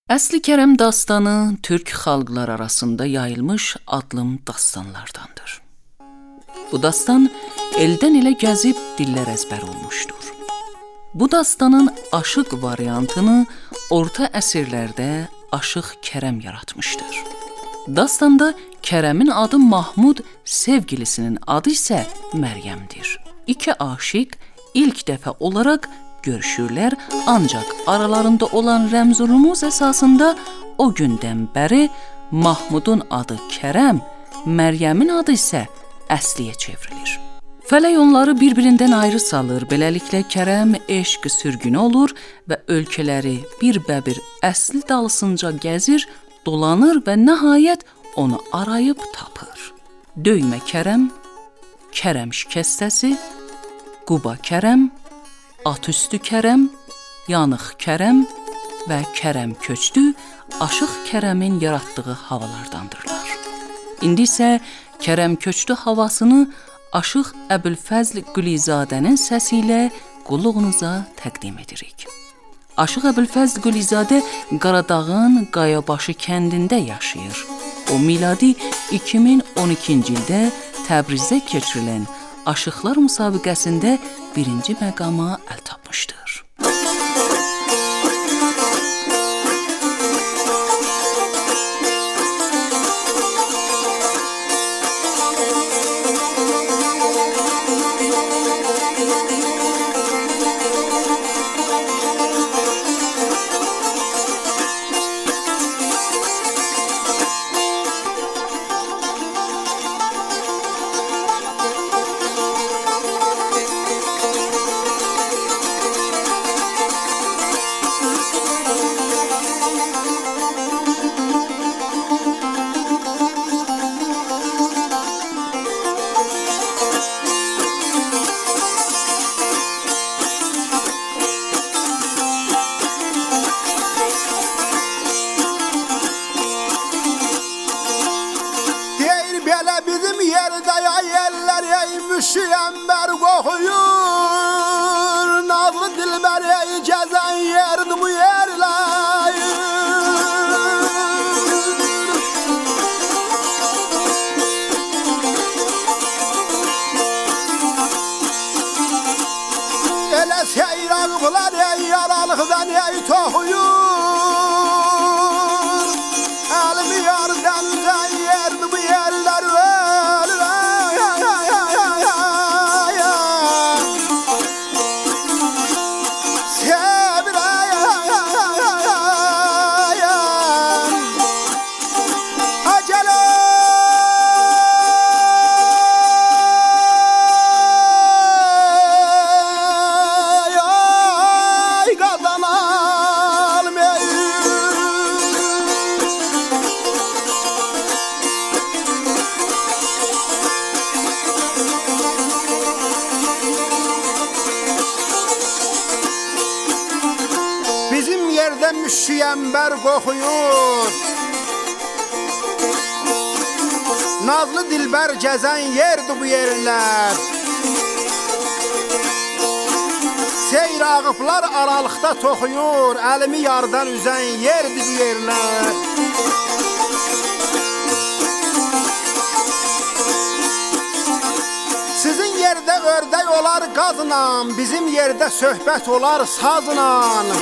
Əsli Kərəm dastanı Türk xalqlar arasında yayılmış adlım dastanlardandır. Bu dastan eldən elə gəzib dillər əzbər olmuşdur. Bu dastanın aşıq variantını orta əsrlərdə Aşıq Kərəm yaratmışdır. Dastanda Kərəmin adı Mahmud, sevgilisinin adı isə Məryəmdir. İki aşiq ilk dəfə olaraq görüşürlər, ancaq aralarında olan rəmz-rumuz əsasında o gündən bəri Mahmudun adı Kərəm, Məryəmin adı isə Əsliyə çevrilir. Fələk onları bir-birindən ayrı salır, beləliklə Kərəm eşq sürgünü olur və ölkələri bir-bəbir Əsli dalısınca gəzir, dolanır və nəhayət onu arayıb tapır. Döymə Kərəm, Kərəm şikəstəsi, Quba Kərəm, Atüstü Kərəm, Yanıq Kərəm və Kərəm köçdü Aşıq Kərəmin yaratdığı havalardandırlar. İndi isə Kərəm köçdü havasını Aşıq Əbülfəzl Qülizadənin səsi ilə qulluğunuza təqdim edirik. Aşıq Əbülfəzl Qülizadə Qaradağın Qayabaşı kəndində yaşayır. O miladi 2012-ci ildə Təbrizdə keçirilən Aşıqlar müsabiqəsində birinci məqama əl tapmışdır. Müşüyember kokuyor, nazlı dilber gezen yerdi bu yerler. Ele seyrağılar yaralıktan tohuyor, elimi yardan üzen yerdi bu yerler. Bizim yerde müşüyember kokuyor, nazlı dilber gezen yerdi bu yerler. Seyr ağıflar aralıkta toxuyur, elimi yardan üzen yerdi bu yerler. Sizin yerde ördək olar qazla, bizim yerde söhbət olar sazla.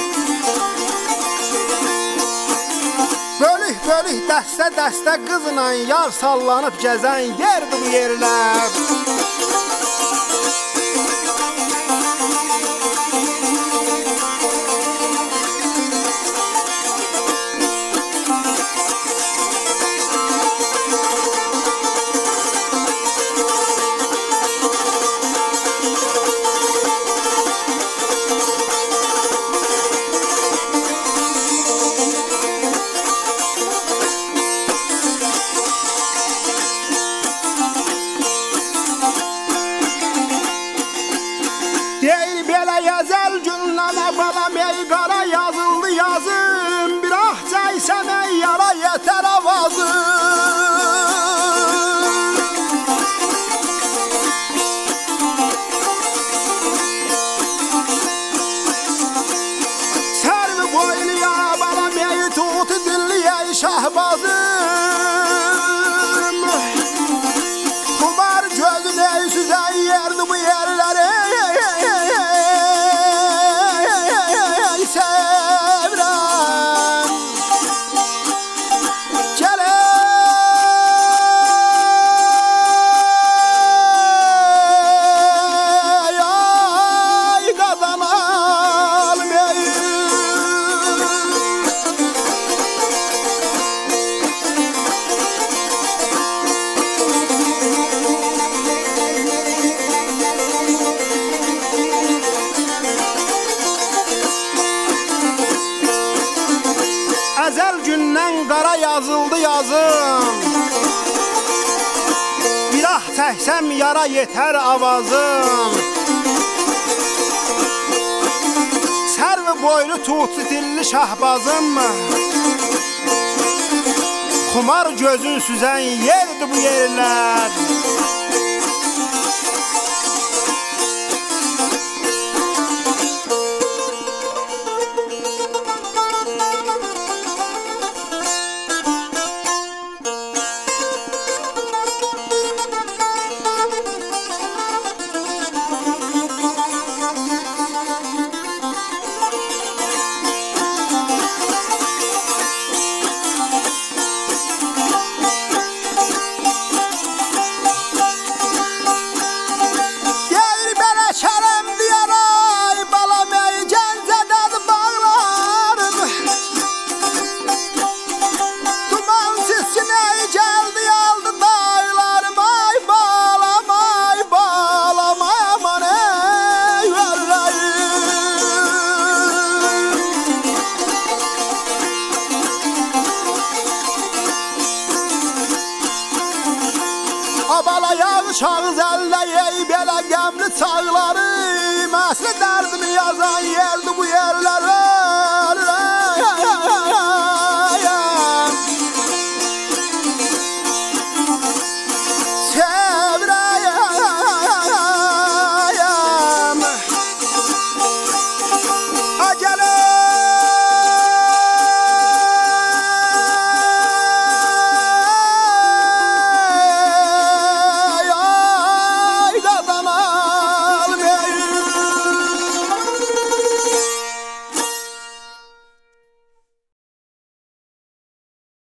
Bölük dəstə qızla yar sallanıb gəzən yerdi bu yerlər. şahbazım. Kumar gözüne süzen yerdi bu yerlere. Sevrem gele ay kazanalım ey. Ezel gündən qara yazıldı yazım. Bir ah çəksəm yara yetər avazım. Sərvi boylu tutsi dilli şahbazım. Xumar gözün süzən yerdi bu yerlər. Abala yağış ağız əllə ey belə qəmli çağları. Məsli dərdimi yazan yerdi bu yerlər.